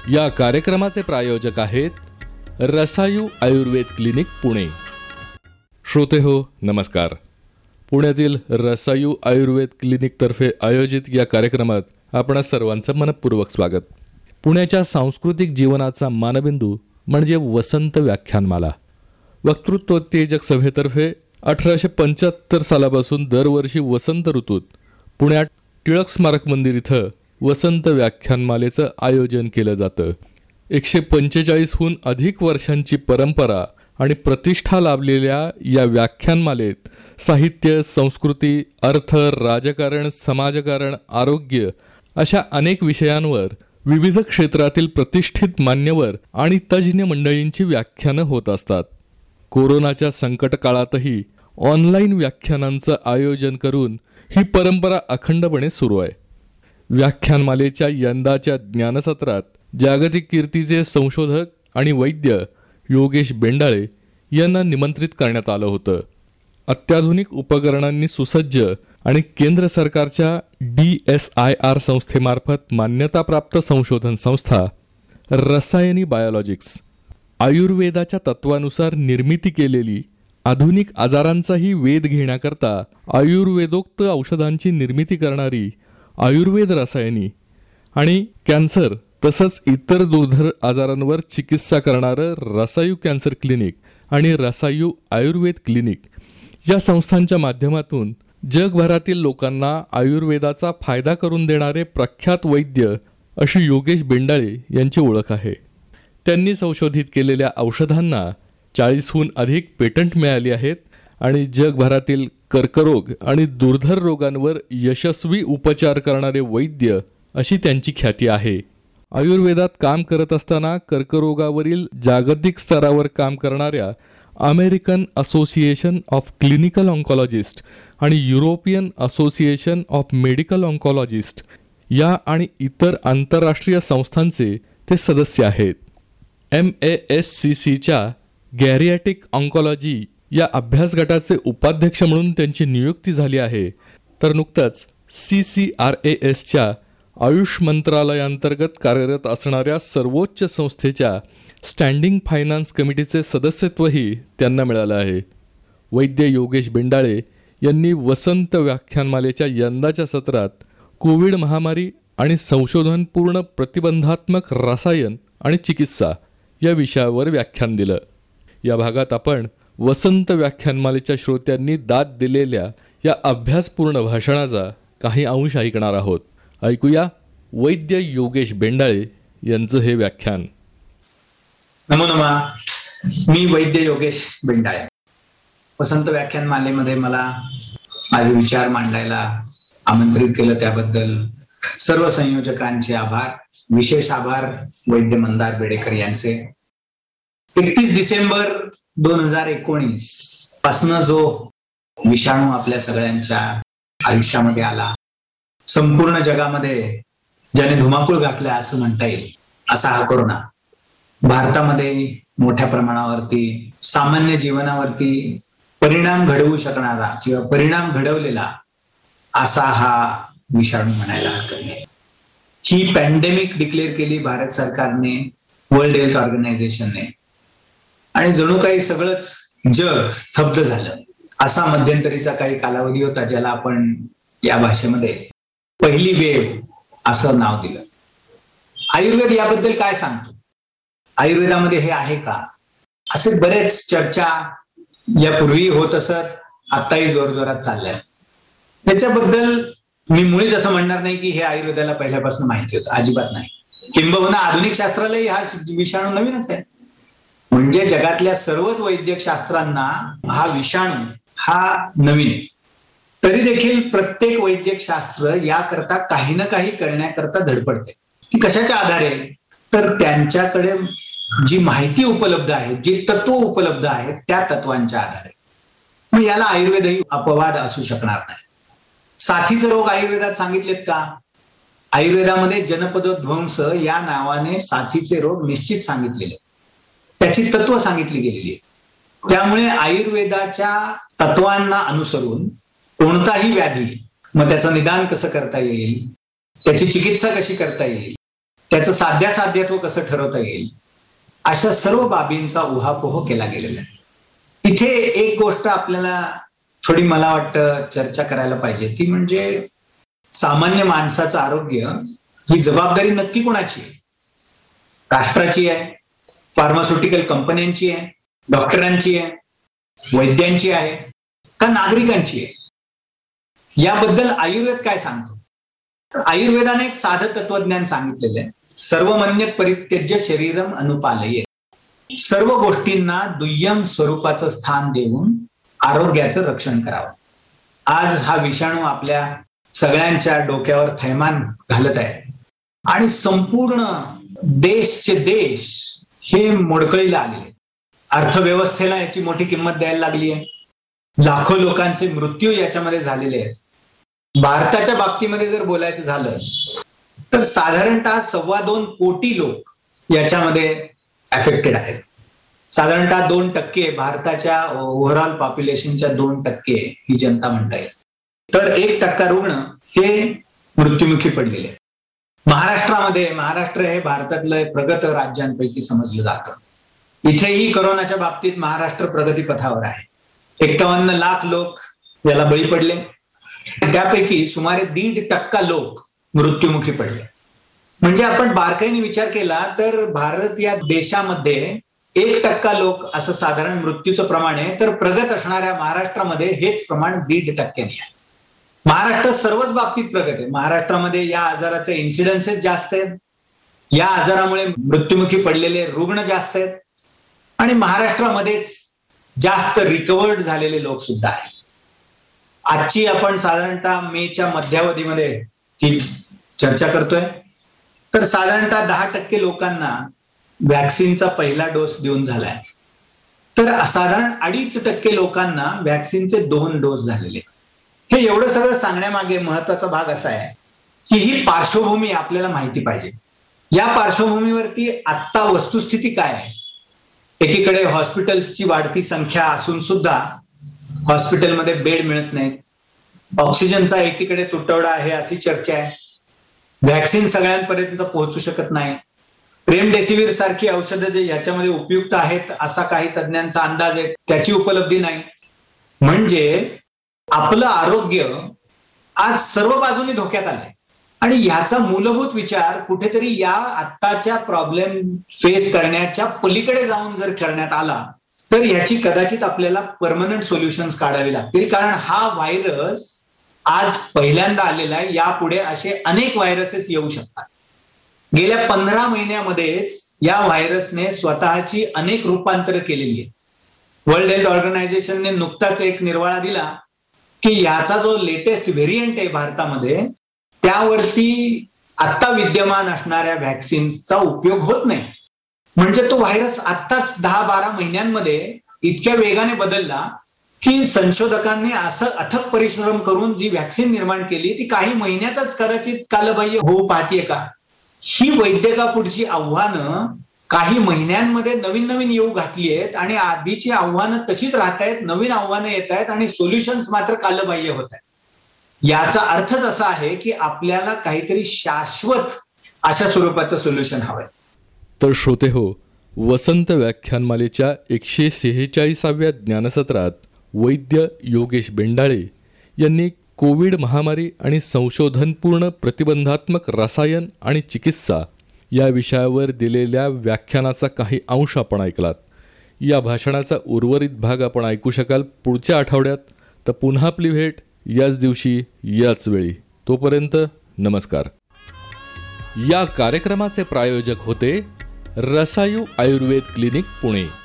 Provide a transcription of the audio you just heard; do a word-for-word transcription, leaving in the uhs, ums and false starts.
या कार्यक्रमाचे प्रायोजक आहेत रसायू आयुर्वेद क्लिनिक पुणे. श्रोते हो नमस्कार. पुण्यातील रसायू आयुर्वेद क्लिनिकतर्फे आयोजित या कार्यक्रमात आपणा सर्वांचं मनपूर्वक स्वागत. पुण्याच्या सांस्कृतिक जीवनाचा मानबिंदू म्हणजे वसंत व्याख्यानमाला. वक्तृत्वोत्तेजक सभेतर्फे अठराशे पंच्याहत्तर सालापासून दरवर्षी वसंत ऋतूत पुण्यात टिळक स्मारक मंदिर इथं वसंत व्याख्यानमालेचं आयोजन केलं जातं. एकशे पंचेचाळीसहून अधिक वर्षांची परंपरा आणि प्रतिष्ठा लाभलेल्या या व्याख्यानमालेत साहित्य, संस्कृती, अर्थ, राजकारण, समाजकारण, आरोग्य अशा अनेक विषयांवर विविध क्षेत्रातील प्रतिष्ठित मान्यवर आणि तज्ज्ञ मंडळींची व्याख्यानं होत असतात. कोरोनाच्या संकट काळातही ऑनलाईन व्याख्यानांचं आयोजन करून ही परंपरा अखंडपणे सुरू आहे. व्याख्यानमालेच्या यंदाच्या ज्ञानसत्रात जागतिक कीर्तीचे संशोधक आणि वैद्य योगेश बेंडाळे यांना निमंत्रित करण्यात आलं होतं. अत्याधुनिक उपकरणांनी सुसज्ज आणि केंद्र सरकारच्या डी एस आय आर संस्थेमार्फत मान्यताप्राप्त संशोधन संस्था रसायनी बायोलॉजिक्स, आयुर्वेदाच्या तत्वानुसार निर्मिती केलेली आधुनिक आजारांचाही वेध घेण्याकरता आयुर्वेदोक्त औषधांची निर्मिती करणारी आयुर्वेद रसायनी आणि कॅन्सर तसंच इतर दुर्धर आजारांवर चिकित्सा करणारं रसायू कॅन्सर क्लिनिक आणि रसायू आयुर्वेद क्लिनिक या संस्थांच्या माध्यमातून जगभरातील लोकांना आयुर्वेदाचा फायदा करून देणारे प्रख्यात वैद्य अशी योगेश बेंडाळे यांची ओळख आहे. त्यांनी संशोधित केलेल्या औषधांना चाळीसहून अधिक पेटंट मिळाली आहेत आणि जगभरातील कर्करोग आणि दुर्धर रोगांवर यशस्वी उपचार करणारे वैद्य अशी त्यांची ख्याती आहे. आयुर्वेदात काम करत असताना कर्करोगावरील जागतिक स्तरावर काम करणाऱ्या American association of clinical oncologist आणि European association of medical oncologist या आणि इतर आंतरराष्ट्रीय संस्थांचे ते सदस्य आहेत. एम ए एस सी सीच्या गॅरिॲटिक ऑन्कॉलॉजी या अभ्यास गटाचे उपाध्यक्ष म्हणून त्यांची नियुक्ती झाली आहे. तर नुकताच सी सी आर ए एसच्या आयुष मंत्रालयाअंतर्गत कार्यरत असणाऱ्या सर्वोच्च संस्थेच्या स्टँडिंग फायनान्स कमिटीचे सदस्यत्वही त्यांना मिळालं आहे. वैद्य योगेश बेंडाळे यांनी वसंत व्याख्यानमालेच्या यंदाच्या सत्रात कोविड महामारी आणि संशोधनपूर्ण प्रतिबंधात्मक रसायन आणि चिकित्सा या विषयावर व्याख्यान दिलं. या भागात आपण वसंत व्याख्यानमालेच्या श्रोत्यांनी दाद दिलेल्या या अभ्यासपूर्ण भाषणाचा काही अंश ऐकणार आहोत. ऐकूया वैद्य योगेश बेंडाळे यांचं हे व्याख्यान. नमो नमः. मी वैद्य योगेश बेंडाळे. वसंत व्याख्यानमालेमध्ये मला माझे विचार मांडायला आमंत्रित केलं त्याबद्दल सर्व संयोजकांचे आभार. विशेष आभार वैद्य मंदार बेडेकर यांचे. एकतीस डिसेंबर दोन हजार एकोणीस पासनं जो विषाणू आपल्या सगळ्यांच्या आयुष्यामध्ये आला, संपूर्ण जगामध्ये ज्याने धुमाकूळ घातला असं म्हणता येईल असा हा कोरोना भारतामध्ये मोठ्या प्रमाणावरती सामान्य जीवनावरती परिणाम घडवू शकणारा किंवा परिणाम घडवलेला असा हा विषाणू म्हणायला हरकत नाही. ही पॅन्डेमिक डिक्लेअर केली भारत सरकारने, वर्ल्ड हेल्थ ऑर्गनायझेशनने, आणि जणू काही सगळंच जग स्तब्ध झालं. असा मध्यंतरीचा काही कालावधी होता ज्याला आपण या भाषेमध्ये पहिली वेव असं नाव दिलं. आयुर्वेद याबद्दल काय सांगतो, आयुर्वेदामध्ये हे आहे का, असे बरेच चर्चा यापूर्वी होत असत, आताही जोरजोरात चालल्या. त्याच्याबद्दल मी मुळीच असं म्हणणार नाही की हे आयुर्वेदाला पहिल्यापासून माहिती होतं, अजिबात नाही. किंबहुना आधुनिक शास्त्रालाही हा विषाणू नवीनच आहे. म्हणजे जगातल्या सर्वच वैद्यक शास्त्रांना हा विषाणू हा नवीन आहे. तरी देखील प्रत्येक वैद्यक शास्त्र याकरता काही ना काही करण्याकरता धडपडते. ती कशाच्या आधारे, तर त्यांच्याकडे जी माहिती उपलब्ध आहे, जी तत्व उपलब्ध आहेत त्या तत्वांच्या आधारे. मग याला आयुर्वेदही अपवाद असू शकणार नाही. साथीचे रोग आयुर्वेदात सांगितलेत का? आयुर्वेदामध्ये जनपदोध्वंस या नावाने साथीचे रोग निश्चित सांगितलेले, त्याची तत्व सांगितली गेलेली आहे. त्यामुळे आयुर्वेदाच्या तत्वांना अनुसरून कोणताही व्याधी, मग त्याचं निदान कसं करता येईल, त्याची चिकित्सा कशी करता येईल, त्याचं साध्यासाध्यत्व कसं ठरवता येईल, अशा सर्व बाबींचा उहापोह केला गेलेला आहे. इथे एक गोष्ट आपल्याला थोडी मला वाटतं चर्चा करायला पाहिजे, ती म्हणजे सामान्य माणसाचं आरोग्य ही जबाबदारी नक्की कोणाची आहे? राष्ट्राची आहे, फार्मास्युटिकल कंपन्यांची आहे, डॉक्टरांची आहे, वैद्यांची आहे का नागरिकांची आहे? याबद्दल आयुर्वेद काय सांगतो? आयुर्वेदाने एक साधं तत्वज्ञान सांगितलेलं आहे, सर्वमन्यत परित्यज्य शरीरम अनुपालये. सर्व गोष्टींना दुय्यम स्वरूपाचं स्थान देऊन आरोग्याचं रक्षण करावं. आज हा विषाणू आपल्या सगळ्यांच्या डोक्यावर थैमान घालत आहे आणि संपूर्ण देशचे देश हे मोडकळीला आलेले. अर्थव्यवस्थेला याची मोठी किंमत द्यायला लागली आहे. लाखो लोकांचे मृत्यू याच्यामध्ये झालेले आहेत. भारताच्या बाबतीमध्ये जर बोलायचं झालं तर साधारणतः सव्वा दोन कोटी लोक याच्यामध्ये अफेक्टेड आहेत. साधारणतः दोन टक्के भारताच्या ओव्हरऑल पॉप्युलेशनच्या दोन टक्के ही जनता म्हणता येईल. तर एक टक्का रुग्ण हे मृत्युमुखी पडलेले आहेत. महाराष्ट्रामध्ये, महाराष्ट्र हे भारतातलं प्रगत राज्यांपैकी समजलं जातं. इथेही कोरोनाच्या बाबतीत महाराष्ट्र प्रगतीपथावर आहे. एक्कावन्न लाख लोक याला बळी पडले, त्यापैकी सुमारे दीड टक्का लोक मृत्युमुखी पडले. म्हणजे आपण बारकाईने विचार केला तर भारत या देशामध्ये एक टक्का लोक असं साधारण मृत्यूचं प्रमाण आहे, तर प्रगत असणाऱ्या महाराष्ट्रामध्ये हेच प्रमाण दीड टक्क्यांनी आहे. महाराष्ट्र सर्वच बाबतीत प्रगत आहे. महाराष्ट्रामध्ये या आजाराचे इन्सिडन्सेस जास्त आहेत, या आजारामुळे मृत्युमुखी पडलेले रुग्ण जास्त आहेत आणि महाराष्ट्रामध्येच जास्त रिकवर्ड झालेले लोक सुद्धा आहेत. आजची आपण साधारणतः मेच्या मध्यावधीमध्ये ही चर्चा करतोय, तर साधारणतः दहा टक्के लोकांना व्हॅक्सिनचा पहिला डोस देऊन झालाय, तर साधारण अडीच टक्के लोकांना व्हॅक्सिनचे दोन डोस झालेले. हे एवढं सगळं सांगण्यामागे महत्वाचा भाग असा आहे की ही पार्श्वभूमी आपल्याला माहिती पाहिजे. या पार्श्वभूमीवरती आत्ता वस्तुस्थिती काय आहे? एकीकडे हॉस्पिटल्सची वाढती संख्या असून सुद्धा हॉस्पिटलमध्ये बेड मिळत नाहीत. ऑक्सिजनचा एकीकडे तुटवडा आहे अशी चर्चा आहे. व्हॅक्सिन सगळ्यांपर्यंत पोहोचू शकत नाही. रेमडेसिवीर सारखी औषधं जे याच्यामध्ये उपयुक्त आहेत असा काही तज्ञांचा अंदाज आहे, त्याची उपलब्धी नाही. म्हणजे आपलं आरोग्य आज सर्व बाजूने धोक्यात आलंय आणि ह्याचा मूलभूत विचार कुठेतरी या आत्ताच्या प्रॉब्लेम फेस करण्याच्या पलीकडे जाऊन जर करण्यात आला तर ह्याची कदाचित आपल्याला परमनंट सोल्युशन्स काढावी लागतील. कारण हा व्हायरस आज पहिल्यांदा आलेला आहे, यापुढे असे अनेक व्हायरसेस येऊ शकतात. गेल्या पंधरा महिन्यामध्येच या व्हायरसने स्वतःची अनेक रूपांतर केलेली आहे. वर्ल्ड हेल्थ ऑर्गनायझेशनने नुकताच एक निर्वाळा दिला की याचा जो लेटेस्ट व्हेरियंट आहे भारतामध्ये, त्यावरती आता विद्यमान असणाऱ्या व्हॅक्सिन्सचा उपयोग होत नाही. म्हणजे तो व्हायरस आत्ताच दहा बारा महिन्यांमध्ये इतक्या वेगाने बदलला की संशोधकांनी असं अथक परिश्रम करून जी व्हॅक्सिन निर्माण केली ती काही महिन्यातच कदाचित कालबाह्य होऊ पाहतीये का? ही वैद्यकापुढची आव्हानं काही महिन्यांमध्ये नवीन नवीन येऊ घातली आहेत आणि आधीची आव्हानं तशीच राहत आहेत, नवीन आव्हानं येत आहेत आणि सोल्युशन्स मात्र कालबाह्य होत आहेत. याचा अर्थच असा आहे की आपल्याला काहीतरी शाश्वत अशा स्वरूपाचं सोल्युशन हवंय. तर श्रोते हो, वसंत व्याख्यानमालेच्या एकशे सेहेचाळीसाव्या ज्ञानसत्रात वैद्य योगेश बेंडाळे यांनी कोविड महामारी आणि संशोधनपूर्ण प्रतिबंधात्मक रसायन आणि चिकित्सा या विषयावर दिलेल्या व्याख्यानाचा काही अंश आपण ऐकलात. या भाषणाचा उर्वरित भाग आपण ऐकू शकाल पुढच्या आठवड्यात. तर पुन्हा आपली भेट याच दिवशी याच वेळी. तोपर्यंत नमस्कार. या कार्यक्रमाचे प्रायोजक होते रसायू आयुर्वेद क्लिनिक पुणे.